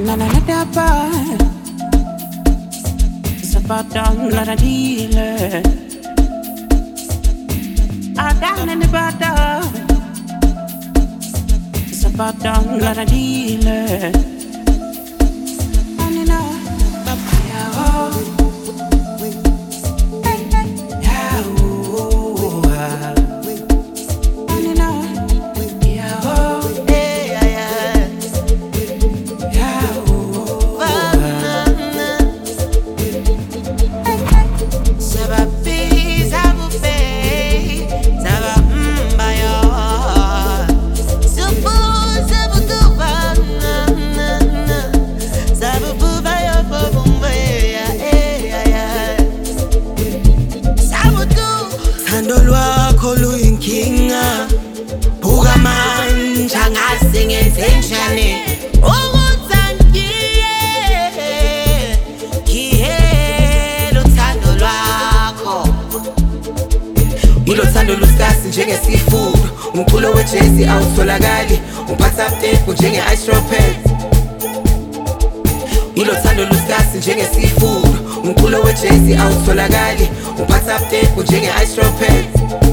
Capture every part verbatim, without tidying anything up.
Na na na da ba, sabadang la da dealer. Adang na ni bada, sabadang la da dealer. Anina, ya oh, ya oh, anina, ya oh, Hey, yeah, yeah. ya oh. Ça va payer, ça vous paye, ça va m'bayo. Ça vous, ça vous tout va, ça vous vous bayo pour m'bayo, yeah, yeah. Ça vous tout. Thando lwakho luyinkinga, buka manje angazi ngenzenjani. Ilo thando luskasi njenge seafood, umculo wejesi awutholakali, uphatha uptempo njenge ice rocket. Ilo thando luskasi njenge seafood, umculo wejesi awutholakali, uphatha uptempo njenge ice rocket.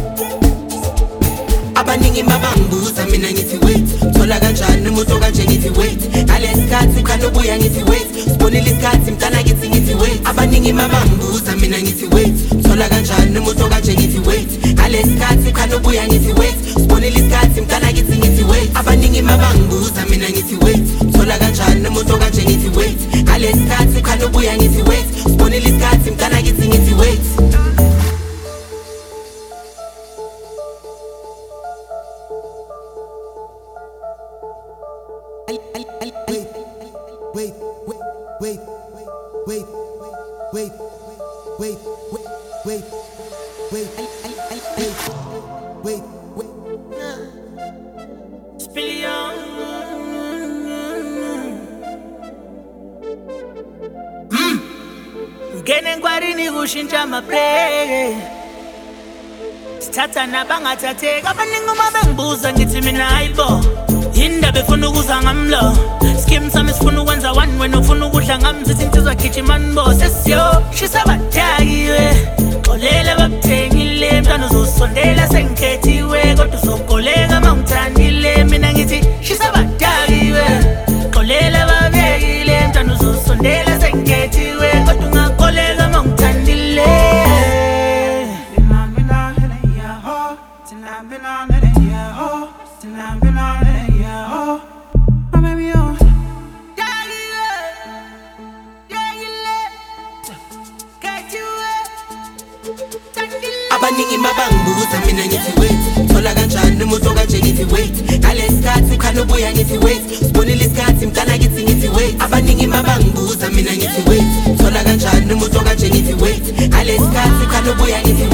Abaningi mabangibuza mina ngithi wait, thola kanjani umuntu kanje ngithi wait, ngalesikhathi ukhanda ubuya ngithi wait, sibonile isikhathi mntana ngithi ngithi wait. Abaningi mabangibuza mina ngithi wait, thola kanjani umuntu kanje ngithi wait, ngalesikhathi ukhanda ubuya ngithi wait, sibonile isikhathi mntana ngithi ngithi wait. Abaningi mabangibuza mina ngithi wait, thola kanjani umuntu kanje ngithi wait, ngalesikhathi ukhanda ubuya ngithi wait, sibonile isikhathi mntana ngithi ngithi wait. Wait, wait, wait, wait, wait, wait, wait, wait, wait, wait, wait, wait. Spillion. Ngene ngwarini kushintsha amaplay. Sithatha nabangathatheka abaningi uma bengibuza ngithi mina hayibo. Indaba efuna ukuza ngamlo. Skim sami sifuna ukwenza one wena ufuna ukudla ngami sithi insizwa gijima mbo sesiyo shisa badakiwe. Xolela babuthengile mntwana uzosondela sengikhethiwe kodwa uzokoleka mawungithandile mina ngithi shisa badakiwe. Xolela babekile mntwana uzosondela sengikhethiwe kodwa ungakoleka mawungithandile. Abaningi mabangibuza mina ngithi wait, thola kanjani umuntu kanje ngithi wait, ngalesikhathi ukhanda ubuya ngithi wait, sibonile isikhathi mntana ngithi ngithi wait. Abaningi mabangibuza mina ngithi wait, thola kanjani umuntu kanje ngithi wait, ngalesikhathi ukhanda ubuya ngithi